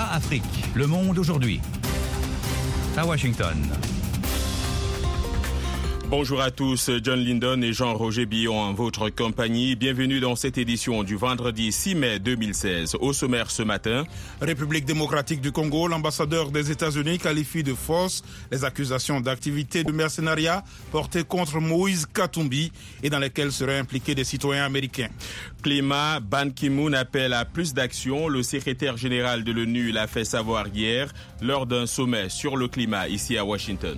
VOA Afrique, Le Monde aujourd'hui. À Washington. Bonjour à tous, John Lindon et Jean-Roger Billon en votre compagnie. Bienvenue dans cette édition du vendredi 6 mai 2016. Au sommaire ce matin, République démocratique du Congo, l'ambassadeur des États-Unis qualifie de fausses les accusations d'activité de mercenariat portées contre Moïse Katumbi et dans lesquelles seraient impliqués des citoyens américains. Climat, Ban Ki-moon appelle à plus d'action. Le secrétaire général de l'ONU l'a fait savoir hier lors d'un sommet sur le climat ici à Washington.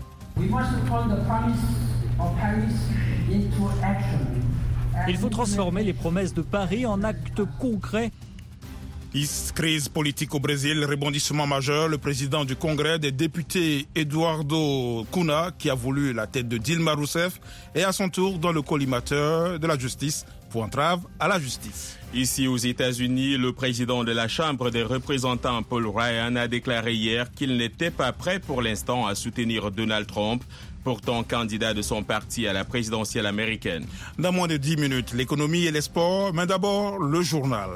Il faut transformer les promesses de Paris en actes concrets. Crise politique au Brésil, rebondissement majeur. Le président du Congrès des députés, Eduardo Cunha, qui a voulu la tête de Dilma Rousseff, est à son tour dans le collimateur de la justice pour entrave à la justice. Ici aux États-Unis, le président de la Chambre des représentants, Paul Ryan, a déclaré hier qu'il n'était pas prêt pour l'instant à soutenir Donald Trump, pourtant candidat de son parti à la présidentielle américaine. Dans moins de 10 minutes, l'économie et les sports, mais d'abord le journal.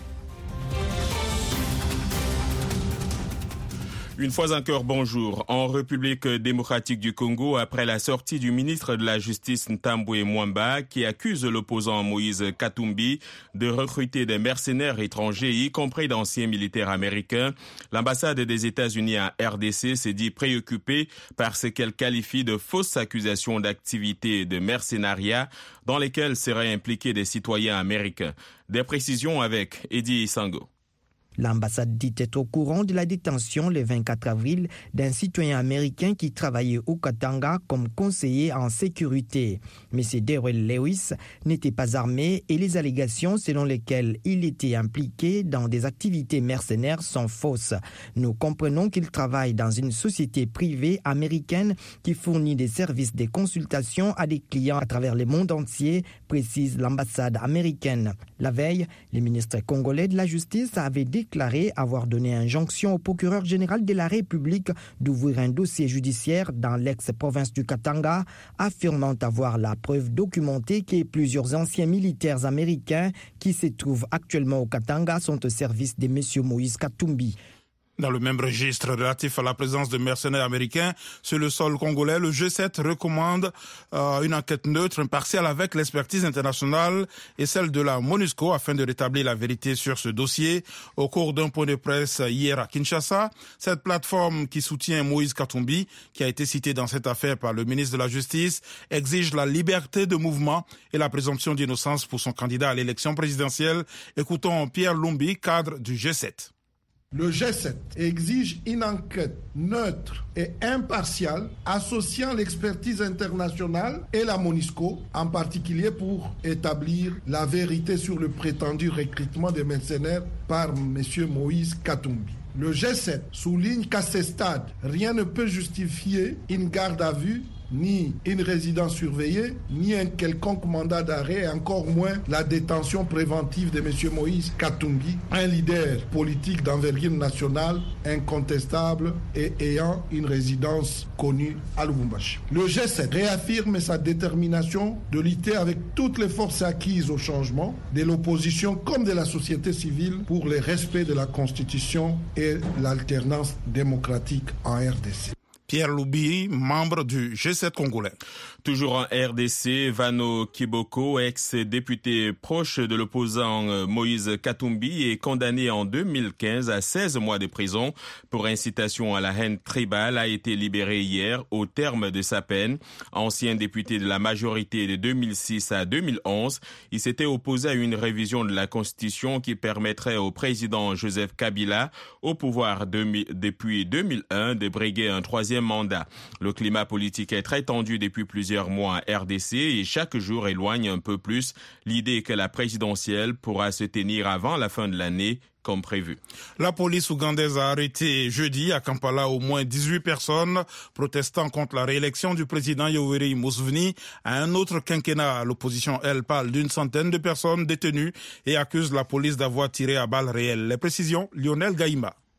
Une fois encore, bonjour. En République démocratique du Congo, après la sortie du ministre de la Justice Ntambwe Mwamba, qui accuse l'opposant Moïse Katumbi de recruter des mercenaires étrangers, y compris d'anciens militaires américains, l'ambassade des États-Unis à RDC s'est dit préoccupée par ce qu'elle qualifie de fausses accusations d'activités de mercenariat dans lesquelles seraient impliqués des citoyens américains. Des précisions avec Eddie Isango. L'ambassade dit être au courant de la détention le 24 avril d'un citoyen américain qui travaillait au Katanga comme conseiller en sécurité. M. Daryl Lewis n'était pas armé et les allégations selon lesquelles il était impliqué dans des activités mercenaires sont fausses. Nous comprenons qu'il travaille dans une société privée américaine qui fournit des services de consultation à des clients à travers le monde entier, précise l'ambassade américaine. La veille, le ministre congolais de la Justice avait déclaré avoir donné injonction au procureur général de la République d'ouvrir un dossier judiciaire dans l'ex-province du Katanga, affirmant avoir la preuve documentée que plusieurs anciens militaires américains qui se trouvent actuellement au Katanga sont au service de M. Moïse Katumbi. Dans le même registre relatif à la présence de mercenaires américains sur le sol congolais, le G7 recommande une enquête neutre, impartiale avec l'expertise internationale et celle de la MONUSCO afin de rétablir la vérité sur ce dossier. Au cours d'un point de presse hier à Kinshasa, cette plateforme qui soutient Moïse Katumbi, qui a été citée dans cette affaire par le ministre de la Justice, exige la liberté de mouvement et la présomption d'innocence pour son candidat à l'élection présidentielle. Écoutons Pierre Lumbi, cadre du G7. Le G7 exige une enquête neutre et impartiale associant l'expertise internationale et la MONUSCO, en particulier pour établir la vérité sur le prétendu recrutement des mercenaires par M. Moïse Katumbi. Le G7 souligne qu'à ce stade, rien ne peut justifier une garde à vue, ni une résidence surveillée, ni un quelconque mandat d'arrêt, et encore moins la détention préventive de M. Moïse Katumbi, un leader politique d'envergure nationale, incontestable et ayant une résidence connue à Lubumbashi. Le G7 réaffirme sa détermination de lutter avec toutes les forces acquises au changement, de l'opposition comme de la société civile, pour le respect de la Constitution et l'alternance démocratique en RDC. Pierre Lumbi, membre du G7 congolais. Toujours en RDC, Vano Kiboko, ex-député proche de l'opposant Moïse Katumbi, est condamné en 2015 à 16 mois de prison pour incitation à la haine tribale, a été libéré hier au terme de sa peine. Ancien député de la majorité de 2006 à 2011, il s'était opposé à une révision de la Constitution qui permettrait au président Joseph Kabila, au pouvoir depuis 2001, de briguer un troisième mandat. Le climat politique est très tendu depuis plusieurs mois à RDC et chaque jour éloigne un peu plus l'idée que la présidentielle pourra se tenir avant la fin de l'année comme prévu. La police ougandaise a arrêté jeudi à Kampala au moins 18 personnes protestant contre la réélection du président Yoweri Museveni à un autre quinquennat. L'opposition, elle, parle d'une centaine de personnes détenues et accuse la police d'avoir tiré à balles réelles. Les précisions, Lionel Gaïma.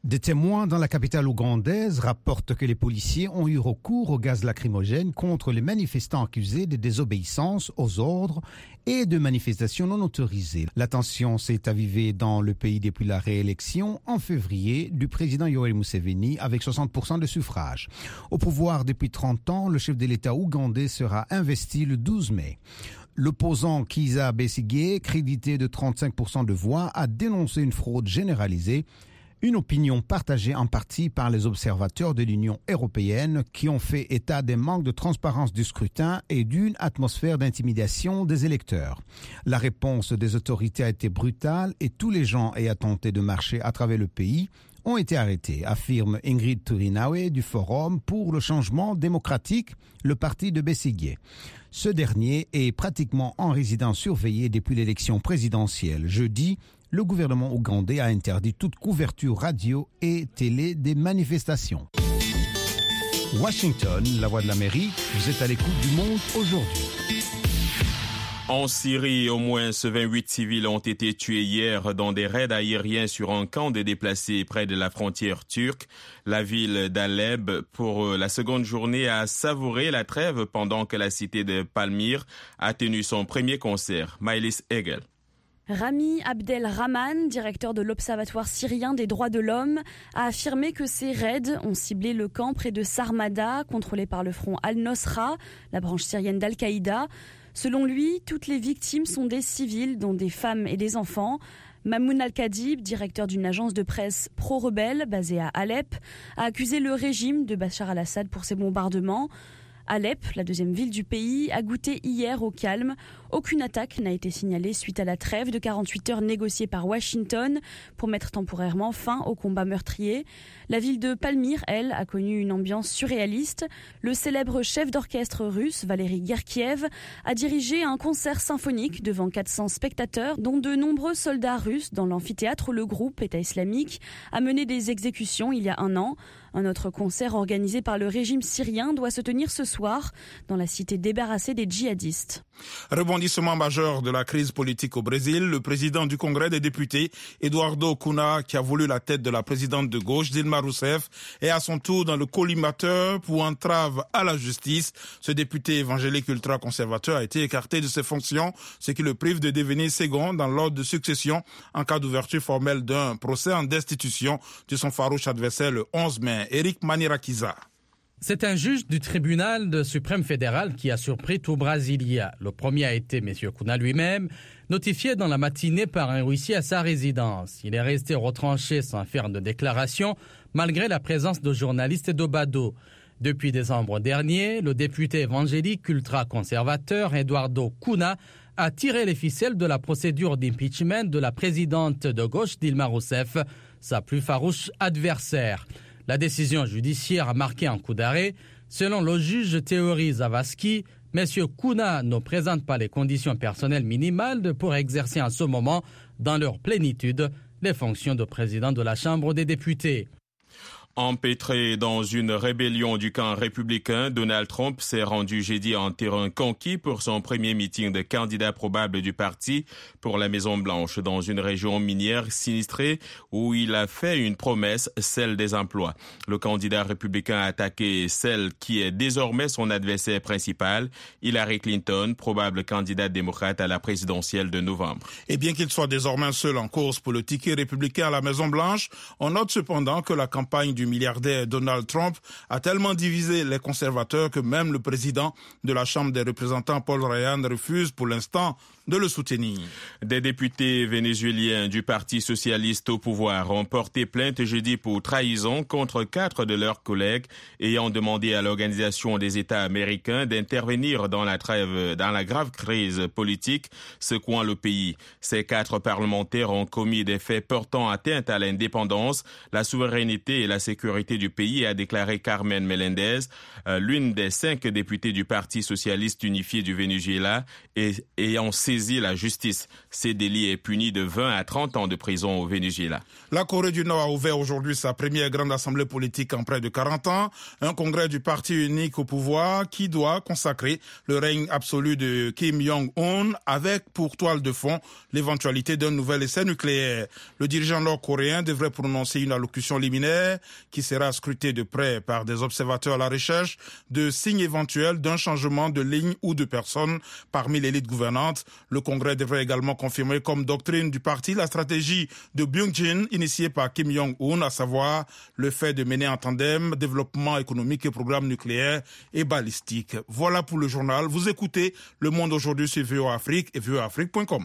Des témoins dans la capitale ougandaise rapportent que les policiers ont eu recours au gaz lacrymogène contre les manifestants accusés de désobéissance aux ordres et de manifestations non autorisées. La tension s'est avivée dans le pays depuis la réélection en février du président Yoweri Museveni avec 60% de suffrages. Au pouvoir depuis 30 ans, le chef de l'État ougandais sera investi le 12 mai. L'opposant Kizza Besigye, crédité de 35% de voix, a dénoncé une fraude généralisée. Une opinion partagée en partie par les observateurs de l'Union européenne qui ont fait état des manques de transparence du scrutin et d'une atmosphère d'intimidation des électeurs. La réponse des autorités a été brutale et tous les gens ayant tenté de marcher à travers le pays ont été arrêtés, affirme Ingrid Turinawe du Forum pour le changement démocratique, le parti de Besigye. Ce dernier est pratiquement en résidence surveillée depuis l'élection présidentielle. Jeudi, le gouvernement ougandais a interdit toute couverture radio et télé des manifestations. Washington, la voix de l'Amérique, vous êtes à l'écoute du monde aujourd'hui. En Syrie, au moins 28 civils ont été tués hier dans des raids aériens sur un camp de déplacés près de la frontière turque. La ville d'Alep, pour la seconde journée, a savouré la trêve pendant que la cité de Palmyre a tenu son premier concert. Maëlys Hegel. Rami Abdelrahman, directeur de l'Observatoire syrien des droits de l'homme, a affirmé que ces raids ont ciblé le camp près de Sarmada, contrôlé par le front Al-Nosra, la branche syrienne d'Al-Qaïda. Selon lui, toutes les victimes sont des civils, dont des femmes et des enfants. Mamoun Al-Kadib, directeur d'une agence de presse pro-rebelle basée à Alep, a accusé le régime de Bachar al-Assad pour ces bombardements. Alep, la deuxième ville du pays, a goûté hier au calme. Aucune attaque n'a été signalée suite à la trêve de 48 heures négociée par Washington pour mettre temporairement fin au combat meurtrier. La ville de Palmyre, elle, a connu une ambiance surréaliste. Le célèbre chef d'orchestre russe, Valery Gergiev, a dirigé un concert symphonique devant 400 spectateurs, dont de nombreux soldats russes dans l'amphithéâtre où le groupe État islamique a mené des exécutions il y a un an. Un autre concert organisé par le régime syrien doit se tenir ce soir dans la cité débarrassée des djihadistes. Rebondissement majeur de la crise politique au Brésil, le président du Congrès des députés, Eduardo Cunha, qui a voulu la tête de la présidente de gauche, Dilma Rousseff, est à son tour dans le collimateur pour entrave à la justice. Ce député évangélique ultra-conservateur a été écarté de ses fonctions, ce qui le prive de devenir second dans l'ordre de succession en cas d'ouverture formelle d'un procès en destitution de son farouche adversaire le 11 mai. Eric Manirakiza. C'est un juge du tribunal de suprême fédéral qui a surpris tout Brasilia. Le premier a été M. Cunha lui-même, notifié dans la matinée par un huissier à sa résidence. Il est resté retranché sans faire de déclaration, malgré la présence de journalistes et d'Obado. Depuis décembre dernier, le député évangélique ultra-conservateur Eduardo Cunha a tiré les ficelles de la procédure d'impeachment de la présidente de gauche Dilma Rousseff, sa plus farouche adversaire. La décision judiciaire a marqué un coup d'arrêt. Selon le juge Théorie Zavascki, M. Cunha ne présente pas les conditions personnelles minimales pour exercer en ce moment, dans leur plénitude, les fonctions de président de la Chambre des députés. Empêtré dans une rébellion du camp républicain, Donald Trump s'est rendu jeudi en terrain conquis pour son premier meeting de candidat probable du parti pour la Maison-Blanche dans une région minière sinistrée où il a fait une promesse, celle des emplois. Le candidat républicain a attaqué celle qui est désormais son adversaire principal, Hillary Clinton, probable candidate démocrate à la présidentielle de novembre. Et bien qu'il soit désormais seul en course pour le ticket républicain à la Maison-Blanche, on note cependant que la campagne du milliardaire Donald Trump a tellement divisé les conservateurs que même le président de la Chambre des représentants, Paul Ryan, refuse pour l'instant de le soutenir. Des députés vénézuéliens du Parti socialiste au pouvoir ont porté plainte jeudi pour trahison contre 4 de leurs collègues ayant demandé à l'Organisation des États américains d'intervenir dans la grave crise politique secouant le pays. Ces 4 parlementaires ont commis des faits portant atteinte à l'indépendance, la souveraineté et la sécurité sécurité du pays, a déclaré Carmen Melendez, l'une des 5 députés du Parti socialiste unifié du Venezuela, ayant saisi la justice. Ces délits est puni de 20 à 30 ans de prison au Venezuela. La Corée du Nord a ouvert aujourd'hui sa première grande assemblée politique en près de 40 ans, un congrès du parti unique au pouvoir qui doit consacrer le règne absolu de Kim Jong-un avec pour toile de fond l'éventualité d'un nouvel essai nucléaire. Le dirigeant nord-coréen devrait prononcer une allocution liminaire qui sera scrutée de près par des observateurs à la recherche de signes éventuels d'un changement de ligne ou de personne parmi l'élite gouvernante. Le congrès devrait également confirmer comme doctrine du parti la stratégie de Byung-jin initiée par Kim Jong-un, à savoir le fait de mener en tandem développement économique et programme nucléaire et balistique. Voilà pour le journal. Vous écoutez Le Monde aujourd'hui sur VOA Afrique et voaafrique.com.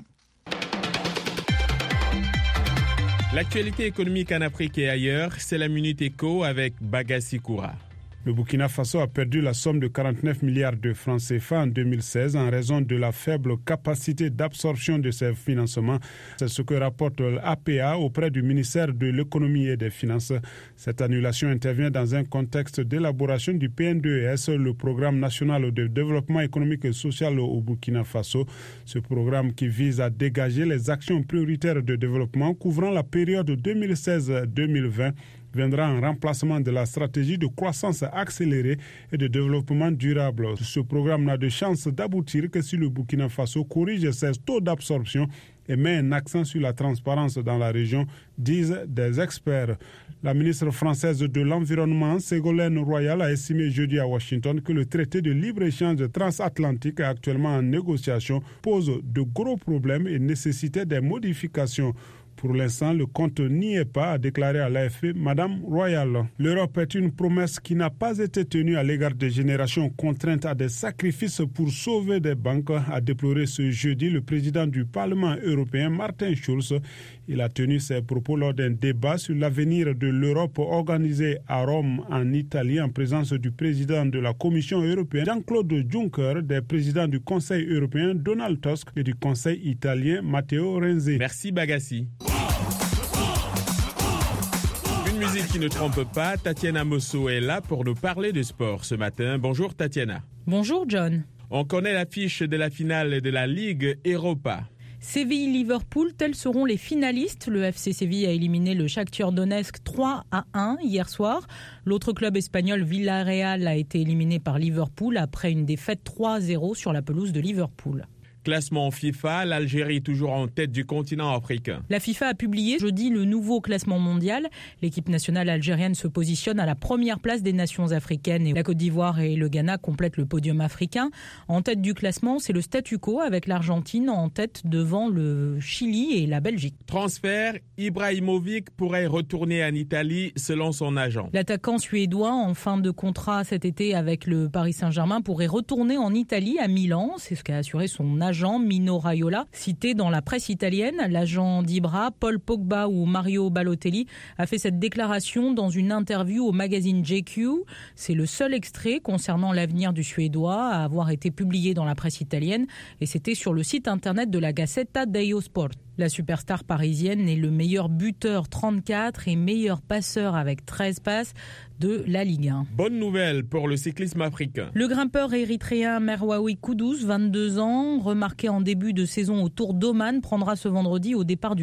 L'actualité économique en Afrique et ailleurs, c'est la Minute Éco avec Bagassi Koura. Le Burkina Faso a perdu la somme de 49 milliards de francs CFA en 2016 en raison de la faible capacité d'absorption de ces financements. C'est ce que rapporte l'APA auprès du ministère de l'économie et des finances. Cette annulation intervient dans un contexte d'élaboration du PN2S, le programme national de développement économique et social au Burkina Faso. Ce programme qui vise à dégager les actions prioritaires de développement couvrant la période 2016-2020 viendra en remplacement de la stratégie de croissance accélérée et de développement durable. Ce programme n'a de chance d'aboutir que si le Burkina Faso corrige ses taux d'absorption et met un accent sur la transparence dans la région, disent des experts. La ministre française de l'Environnement, Ségolène Royal, a estimé jeudi à Washington que le traité de libre-échange transatlantique actuellement en négociation pose de gros problèmes et nécessitait des modifications. Pour l'instant, le compte n'y est pas, a déclaré à l'AFP Madame Royal. L'Europe est une promesse qui n'a pas été tenue à l'égard des générations contraintes à des sacrifices pour sauver des banques, a déploré ce jeudi le président du Parlement européen, Martin Schulz. Il a tenu ses propos lors d'un débat sur l'avenir de l'Europe organisé à Rome, en Italie, en présence du président de la Commission européenne, Jean-Claude Juncker, des présidents du Conseil européen, Donald Tusk, et du Conseil italien, Matteo Renzi. Merci Bagassi. Une musique qui ne trompe pas, Tatiana Mosso est là pour nous parler de sport ce matin. Bonjour Tatiana. Bonjour John. On connaît l'affiche de la finale de la Ligue Europa. Séville-Liverpool, tels seront les finalistes. Le FC Séville a éliminé le Shakhtar Donetsk 3-1 hier soir. L'autre club espagnol, Villarreal, a été éliminé par Liverpool après une défaite 3-0 sur la pelouse de Liverpool. Classement FIFA, l'Algérie toujours en tête du continent africain. La FIFA a publié jeudi le nouveau classement mondial. L'équipe nationale algérienne se positionne à la première place des nations africaines. Et la Côte d'Ivoire et le Ghana complètent le podium africain. En tête du classement, c'est le statu quo avec l'Argentine en tête devant le Chili et la Belgique. Transfert, Ibrahimovic pourrait retourner en Italie selon son agent. L'attaquant suédois en fin de contrat cet été avec le Paris Saint-Germain pourrait retourner en Italie à Milan. C'est ce qu'a assuré son agent Mino Raiola, cité dans la presse italienne. L'agent d'Ibra, Paul Pogba ou Mario Balotelli, a fait cette déclaration dans une interview au magazine GQ. C'est le seul extrait concernant l'avenir du Suédois à avoir été publié dans la presse italienne et c'était sur le site internet de la Gazzetta dello Sport. La superstar parisienne est le meilleur buteur 34 et meilleur passeur avec 13 passes de la Ligue 1. Bonne nouvelle pour le cyclisme africain. Le grimpeur érythréen Merwawi Kudus, 22 ans, remarqué en début de saison au Tour d'Oman, prendra ce vendredi au départ du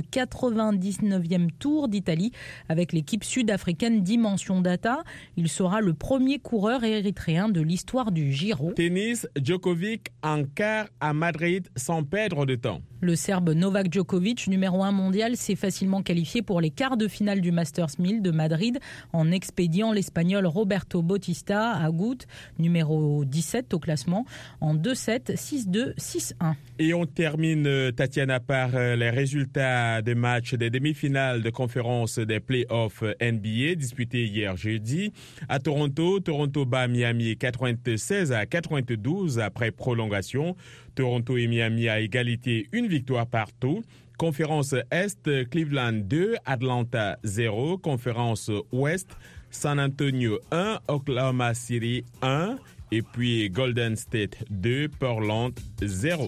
99e Tour d'Italie avec l'équipe sud-africaine Dimension Data. Il sera le premier coureur érythréen de l'histoire du Giro. Tennis, Djokovic en quart à Madrid sans perdre de temps. Le Serbe Novak Djokovic, numéro 1 mondial, s'est facilement qualifié pour les quarts de finale du Masters 1000 de Madrid en expédiant l'Espagnol Roberto Bautista Agut, numéro 17 au classement, en 2-7, 6-2, 6-1. Et on termine, Tatiana, par les résultats des matchs des demi-finales de conférence des playoffs NBA disputés hier jeudi. À Toronto bat Miami 96-92 après prolongation. Toronto et Miami à égalité, une victoire partout. Conférence Est, Cleveland 2, Atlanta 0. Conférence Ouest, San Antonio 1, Oklahoma City 1. Et puis Golden State 2, Portland 0.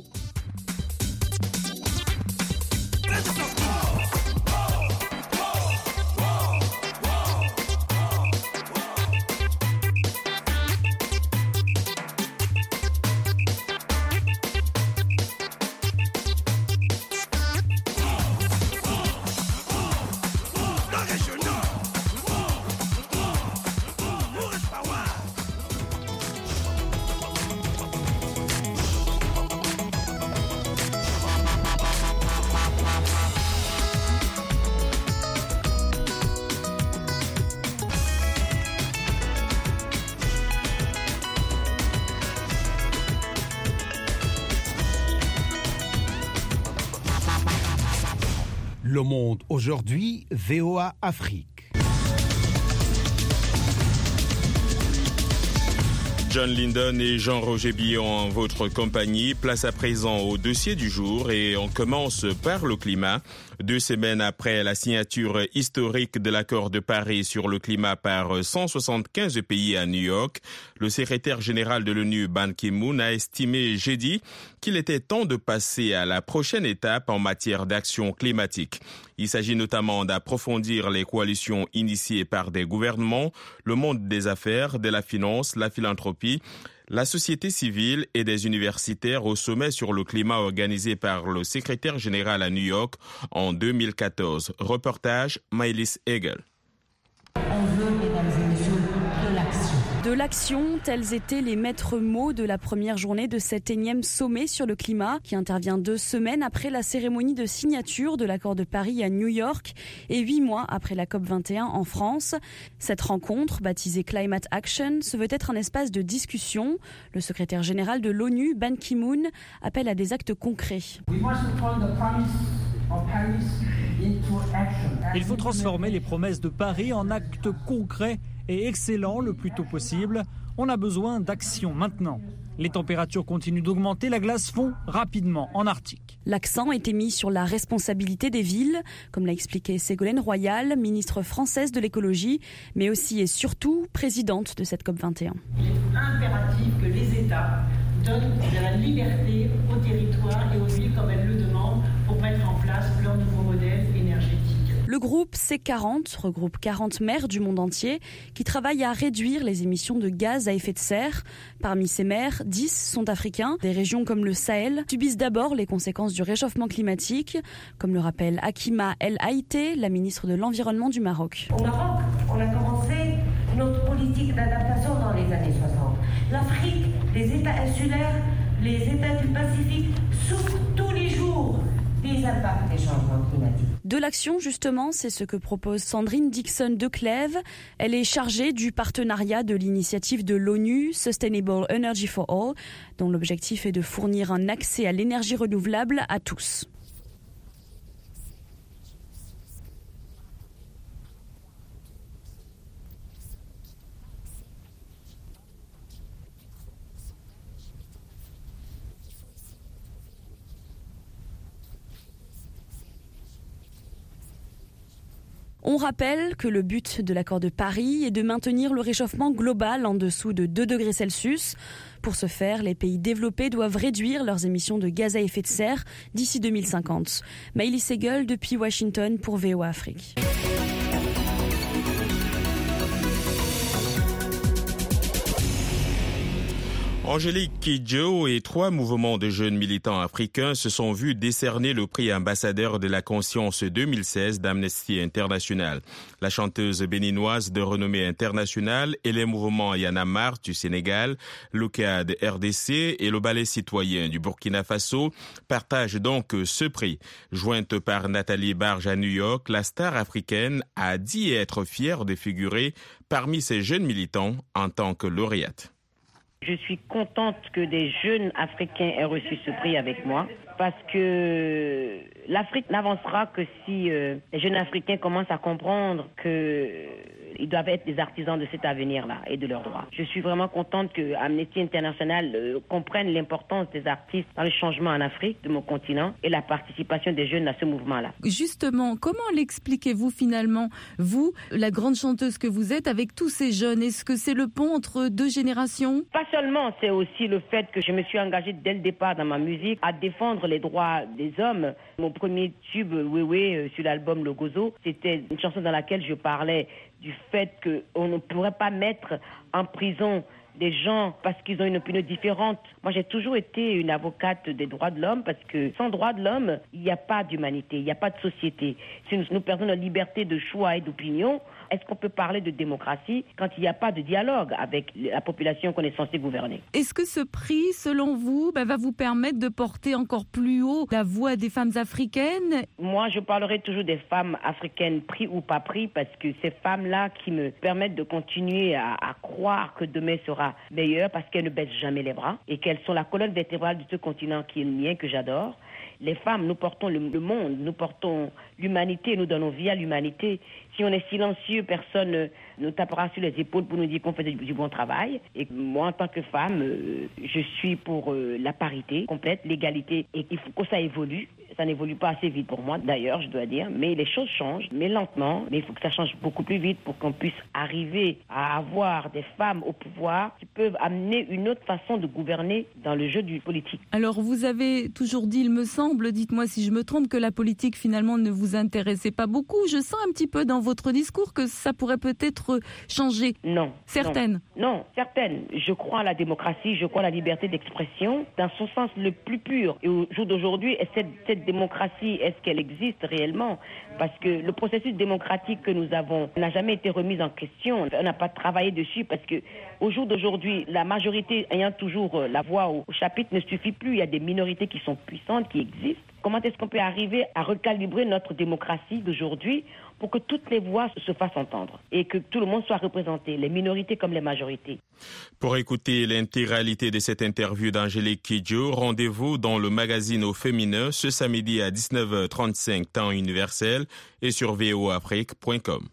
Le Monde aujourd'hui, VOA Afrique. John Linden et Jean-Roger Billon en votre compagnie. Place à présent au dossier du jour et on commence par le climat. 2 semaines après la signature historique de l'accord de Paris sur le climat par 175 pays à New York, le secrétaire général de l'ONU, Ban Ki-moon, a estimé jeudi qu'il était temps de passer à la prochaine étape en matière d'action climatique. Il s'agit notamment d'approfondir les coalitions initiées par des gouvernements, le monde des affaires, de la finance, la philanthropie, la société civile et des universitaires au sommet sur le climat organisé par le secrétaire général à New York en 2014. Reportage Maëlys Hegel. On veut, mesdames et messieurs, de l'action. De l'action, tels étaient les maîtres mots de la première journée de cet énième sommet sur le climat qui intervient 2 semaines après la cérémonie de signature de l'accord de Paris à New York et 8 mois après la COP21 en France. Cette rencontre, baptisée Climate Action, se veut être un espace de discussion. Le secrétaire général de l'ONU, Ban Ki-moon, appelle à des actes concrets. Il faut transformer les promesses de Paris en actes concrets et excellents le plus tôt possible. On a besoin d'action maintenant. Les températures continuent d'augmenter, la glace fond rapidement en Arctique. L'accent était mis sur la responsabilité des villes, comme l'a expliqué Ségolène Royal, ministre française de l'écologie, mais aussi et surtout présidente de cette COP21. Il est impératif que les États donnent de la liberté aux territoires et aux villes comme elles le demandent pour mettre en place leur nouveau modèle énergétique. Le groupe C40 regroupe 40 maires du monde entier qui travaillent à réduire les émissions de gaz à effet de serre. Parmi ces maires, 10 sont africains. Des régions comme le Sahel subissent d'abord les conséquences du réchauffement climatique, comme le rappelle Hakima El Haïté, la ministre de l'Environnement du Maroc. Au Maroc, on a commencé notre politique d'adaptation dans les années 60. L'Afrique, les États insulaires, les États du Pacifique souffrent tous les jours des impacts des changements climatiques. De l'action, justement, c'est ce que propose Sandrine Dixon de Clèves. Elle est chargée du partenariat de l'initiative de l'ONU Sustainable Energy for All, dont l'objectif est de fournir un accès à l'énergie renouvelable à tous. On rappelle que le but de l'accord de Paris est de maintenir le réchauffement global en dessous de 2 degrés Celsius. Pour ce faire, les pays développés doivent réduire leurs émissions de gaz à effet de serre d'ici 2050. Maëlys Hegel depuis Washington pour VOA Afrique. Angélique Kidjo et 3 mouvements de jeunes militants africains se sont vus décerner le prix ambassadeur de la conscience 2016 d'Amnesty International. La chanteuse béninoise de renommée internationale et les mouvements Y en a marre du Sénégal, l'UCAD RDC et le Ballet citoyen du Burkina Faso partagent donc ce prix. Jointe par Nathalie Barge à New York, la star africaine a dit être fière de figurer parmi ces jeunes militants en tant que lauréate. Je suis contente que des jeunes Africains aient reçu ce prix avec moi parce que l'Afrique n'avancera que si les jeunes Africains commencent à comprendre qu'ils doivent être des artisans de cet avenir-là et de leurs droits. Je suis vraiment contente que Amnesty International comprenne l'importance des artistes dans le changement en Afrique, de mon continent, et la participation des jeunes à ce mouvement-là. Justement, comment l'expliquez-vous finalement, vous, la grande chanteuse que vous êtes, avec tous ces jeunes? Est-ce que c'est le pont entre 2 générations? Pas seulement, c'est aussi le fait que je me suis engagée dès le départ dans ma musique à défendre les droits des hommes. Mon premier tube, Wewe, sur l'album Le Gozo, c'était une chanson dans laquelle je parlais du fait qu'on ne pourrait pas mettre en prison des gens parce qu'ils ont une opinion différente. Moi, j'ai toujours été une avocate des droits de l'homme parce que sans droits de l'homme, il n'y a pas d'humanité, il n'y a pas de société. Si nous perdons la liberté de choix et d'opinion, est-ce qu'on peut parler de démocratie quand il n'y a pas de dialogue avec la population qu'on est censé gouverner? Est-ce que ce prix, selon vous, va vous permettre de porter encore plus haut la voix des femmes africaines? Moi, je parlerai toujours des femmes africaines, pris ou pas pris, parce que ces femmes-là qui me permettent de continuer à croire que demain sera meilleur, parce qu'elles ne baissent jamais les bras et qu'elles sont la colonne vertébrale de ce continent qui est le mien, que j'adore. Les femmes, nous portons le monde, nous portons l'humanité, nous donnons vie à l'humanité. Si on est silencieux, personne nous tapera sur les épaules pour nous dire qu'on fait du bon travail. Et moi, en tant que femme, je suis pour la parité complète, l'égalité, et il faut que ça évolue. Ça n'évolue pas assez vite pour moi, d'ailleurs, je dois dire. Mais les choses changent, mais lentement. Mais il faut que ça change beaucoup plus vite pour qu'on puisse arriver à avoir des femmes au pouvoir qui peuvent amener une autre façon de gouverner dans le jeu du politique. Alors, vous avez toujours dit, il me semble, dites-moi si je me trompe, que la politique, finalement, ne vous intéressait pas beaucoup. Je sens un petit peu dans votre discours que ça pourrait peut-être changer. Non. Certaines. Non, certaines. Je crois à la démocratie, je crois à la liberté d'expression dans son sens le plus pur. Et au jour d'aujourd'hui, cette démocratie, est-ce qu'elle existe réellement? Parce que le processus démocratique que nous avons n'a jamais été remis en question. On n'a pas travaillé dessus parce que au jour d'aujourd'hui, la majorité ayant toujours la voix au chapitre ne suffit plus. Il y a des minorités qui sont puissantes, qui existent. Comment est-ce qu'on peut arriver à recalibrer notre démocratie d'aujourd'hui pour que toutes les voix se fassent entendre et que tout le monde soit représenté, les minorités comme les majorités? Pour écouter l'intégralité de cette interview d'Angélique Kidjo, rendez-vous dans le magazine Au Féminin ce samedi à 19h35 temps universel et sur voafrique.com.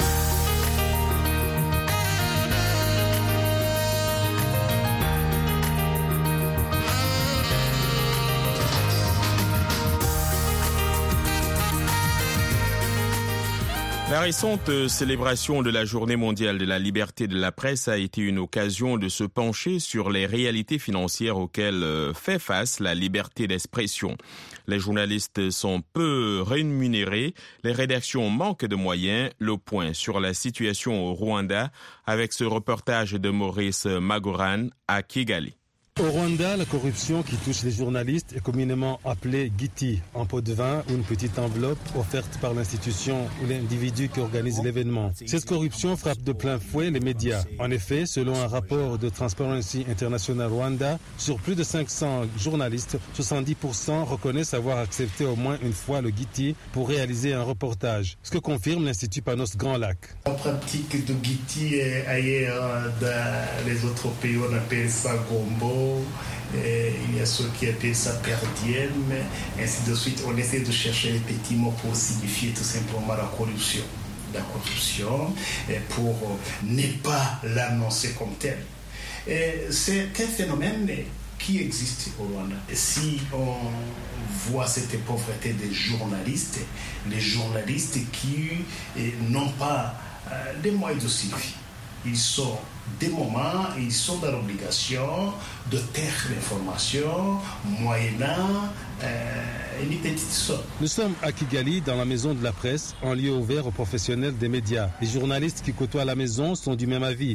La récente célébration de la Journée mondiale de la liberté de la presse a été une occasion de se pencher sur les réalités financières auxquelles fait face la liberté d'expression. Les journalistes sont peu rémunérés, les rédactions manquent de moyens. Le point sur la situation au Rwanda avec ce reportage de Maurice Magoran à Kigali. Au Rwanda, la corruption qui touche les journalistes est communément appelée Giti, un pot de vin ou une petite enveloppe offerte par l'institution ou l'individu qui organise l'événement. Cette corruption frappe de plein fouet les médias. En effet, selon un rapport de Transparency International Rwanda, sur plus de 500 journalistes, 70% reconnaissent avoir accepté au moins une fois le Giti pour réaliser un reportage. Ce que confirme l'Institut Panos Grand Lac. La pratique de Giti ailleurs dans les autres pays, on appelle ça gombo. Et il y a ceux qui appellent ça perdième, ainsi de suite. On essaie de chercher les petits mots pour signifier tout simplement la corruption. La corruption, pour ne pas l'annoncer comme telle. C'est un phénomène qui existe au Rwanda. Si on voit cette pauvreté des journalistes, les journalistes qui n'ont pas les moyens de survie. Ils sont des moments, ils sont dans l'obligation de taire l'information moyennant une petite somme. Nous sommes à Kigali, dans la maison de la presse, un lieu ouvert aux professionnels des médias. Les journalistes qui côtoient la maison sont du même avis.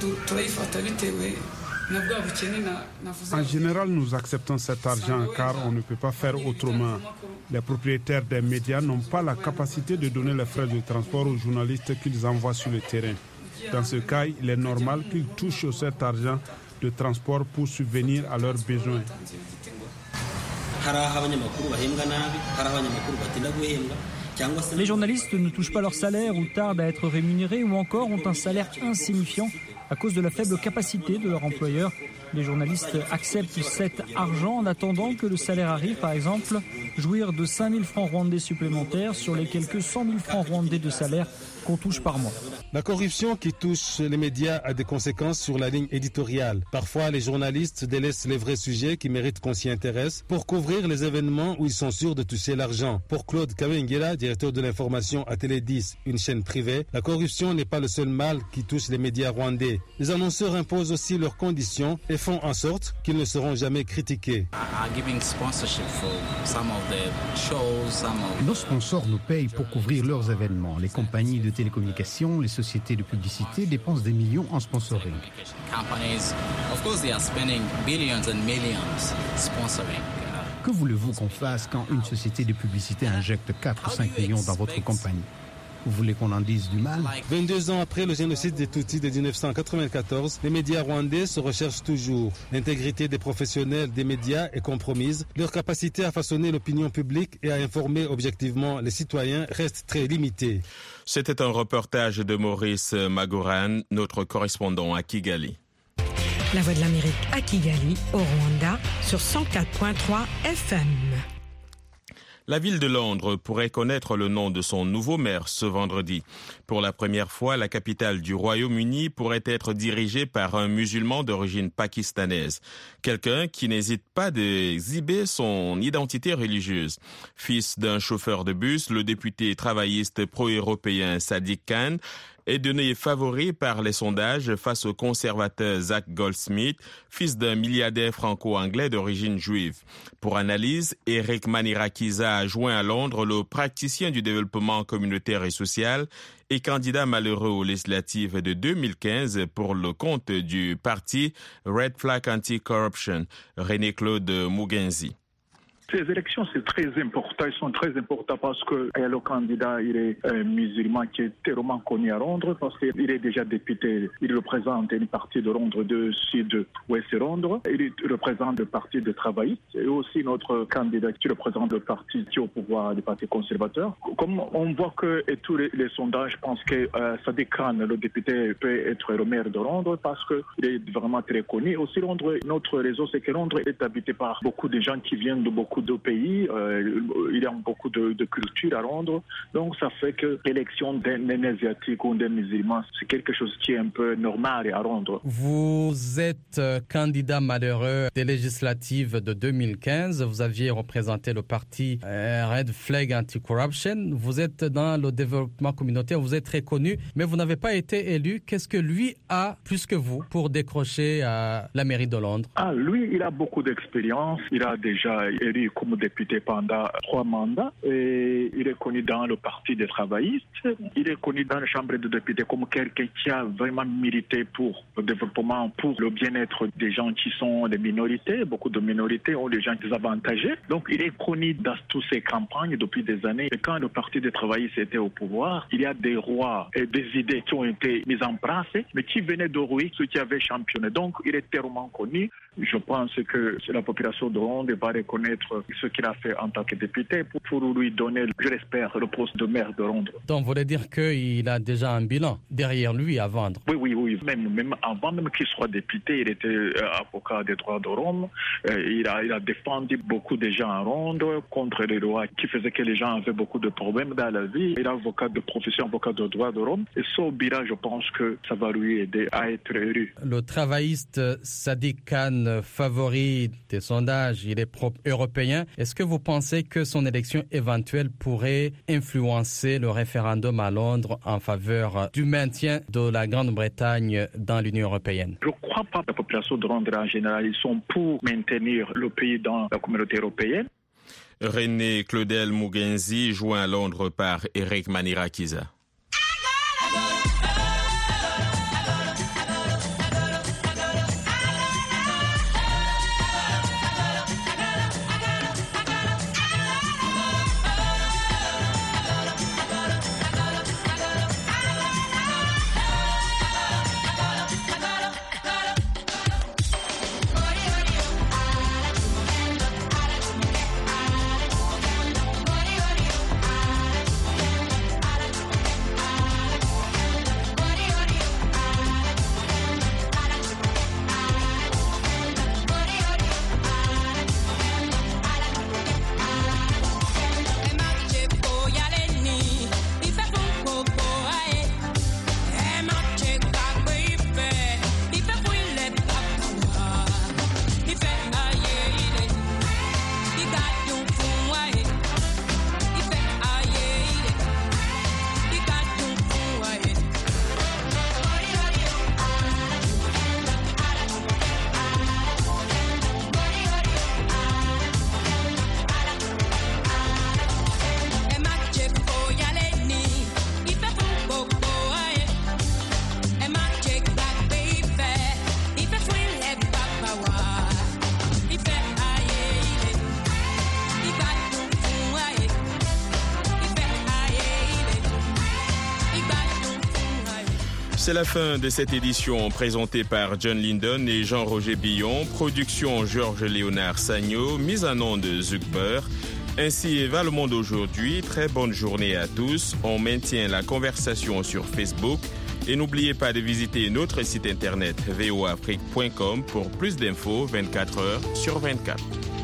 En général, nous acceptons cet argent car on ne peut pas faire autrement. Les propriétaires des médias n'ont pas la capacité de donner les frais de transport aux journalistes qu'ils envoient sur le terrain. Dans ce cas, il est normal qu'ils touchent cet argent de transport pour subvenir à leurs besoins. Les journalistes ne touchent pas leur salaire ou tardent à être rémunérés ou encore ont un salaire insignifiant à cause de la faible capacité de leur employeur. Les journalistes acceptent cet argent en attendant que le salaire arrive, par exemple, jouir de 5 000 francs rwandais supplémentaires sur les quelques 100 000 francs rwandais de salaire qu'on touche par mois. La corruption qui touche les médias a des conséquences sur la ligne éditoriale. Parfois, les journalistes délaissent les vrais sujets qui méritent qu'on s'y intéresse pour couvrir les événements où ils sont sûrs de toucher l'argent. Pour Claude Kawengela, directeur de l'information à Télé 10, une chaîne privée, la corruption n'est pas le seul mal qui touche les médias rwandais. Les annonceurs imposent aussi leurs conditions et font en sorte qu'ils ne seront jamais critiqués. Nos sponsors nous payent pour couvrir leurs événements. Les compagnies de télécommunications, les sociétés de publicité dépensent des millions en sponsoring. Que voulez-vous qu'on fasse quand une société de publicité injecte 4 ou 5 millions dans votre compagnie? Vous voulez qu'on en dise du mal? 22 ans après le génocide des Tutsis de 1994, les médias rwandais se recherchent toujours. L'intégrité des professionnels des médias est compromise. Leur capacité à façonner l'opinion publique et à informer objectivement les citoyens reste très limitée. C'était un reportage de Maurice Magoran, notre correspondant à Kigali. La Voix de l'Amérique à Kigali, au Rwanda, sur 104.3 FM. La ville de Londres pourrait connaître le nom de son nouveau maire ce vendredi. Pour la première fois, la capitale du Royaume-Uni pourrait être dirigée par un musulman d'origine pakistanaise. Quelqu'un qui n'hésite pas d'exhiber son identité religieuse. Fils d'un chauffeur de bus, le député travailliste pro-européen Sadiq Khan est donné favori par les sondages face au conservateur Zach Goldsmith, fils d'un milliardaire franco-anglais d'origine juive. Pour analyse, Eric Manirakiza a joint à Londres le praticien du développement communautaire et social et candidat malheureux aux législatives de 2015 pour le compte du parti Red Flag Anti-Corruption, René-Claude Mugenzi. Ces élections, c'est très important. Ils sont très importants parce que le candidat, il est musulman qui est tellement connu à Londres parce qu'il est déjà député. Il représente une partie de Londres, de sud-ouest Londres. Il représente le parti des travaillistes et aussi notre candidat qui représente le parti qui est au pouvoir, le parti conservateur. Comme on voit que tous les sondages pensent que Sadiq Khan, le député, peut être le maire de Londres parce qu'il est vraiment très connu. Aussi, Londres, notre réseau, c'est que Londres est habité par beaucoup de gens qui viennent de beaucoup de pays, il y a beaucoup de culture à Londres, donc ça fait que l'élection d'un asiatique ou d'un musulman, c'est quelque chose qui est un peu normal à Londres. Vous êtes candidat malheureux des législatives de 2015, vous aviez représenté le parti Red Flag Anti-Corruption, vous êtes dans le développement communautaire, vous êtes très connu, mais vous n'avez pas été élu. Qu'est-ce que lui a plus que vous pour décrocher à la mairie de Londres? Lui, il a beaucoup d'expérience, il a déjà élu comme député pendant 3 mandats et il est connu dans le parti des travaillistes. Il est connu dans la Chambre des députés comme quelqu'un qui a vraiment milité pour le développement, pour le bien-être des gens qui sont des minorités. Beaucoup de minorités ont des gens désavantagés. Donc il est connu dans toutes ces campagnes depuis des années. Et quand le parti des travaillistes était au pouvoir, il y a des rois et des idées qui ont été mises en place, mais qui venaient de ruiner ceux qui avaient championné. Donc il est tellement connu. Je pense que la population de Londres va reconnaître ce qu'il a fait en tant que député pour lui donner, je l'espère, le poste de maire de Londres. Donc, vous voulez dire qu'il a déjà un bilan derrière lui à vendre? Oui. Même avant même qu'il soit député, il était avocat des droits de l'homme. Il a défendu beaucoup de gens à Londres contre les lois qui faisaient que les gens avaient beaucoup de problèmes dans la vie. Il est avocat de profession, avocat de droits de l'homme. Et ce bilan, je pense que ça va lui aider à être élu. Le travailliste Sadiq Khan, favori des sondages, il est pro-européen. Est-ce que vous pensez que son élection éventuelle pourrait influencer le référendum à Londres en faveur du maintien de la Grande-Bretagne dans l'Union européenne? Je ne crois pas que la population de Londres en général, ils sont pour maintenir le pays dans la communauté européenne. René Claudel Mugenzi, joint à Londres par Eric Manirakiza. C'est la fin de cette édition présentée par John Linden et Jean-Roger Billon. Production Georges-Léonard Sagno, mise en onde de Zuckber. Ainsi va le monde aujourd'hui. Très bonne journée à tous. On maintient la conversation sur Facebook. Et n'oubliez pas de visiter notre site internet voaafrique.com pour plus d'infos 24 heures sur 24.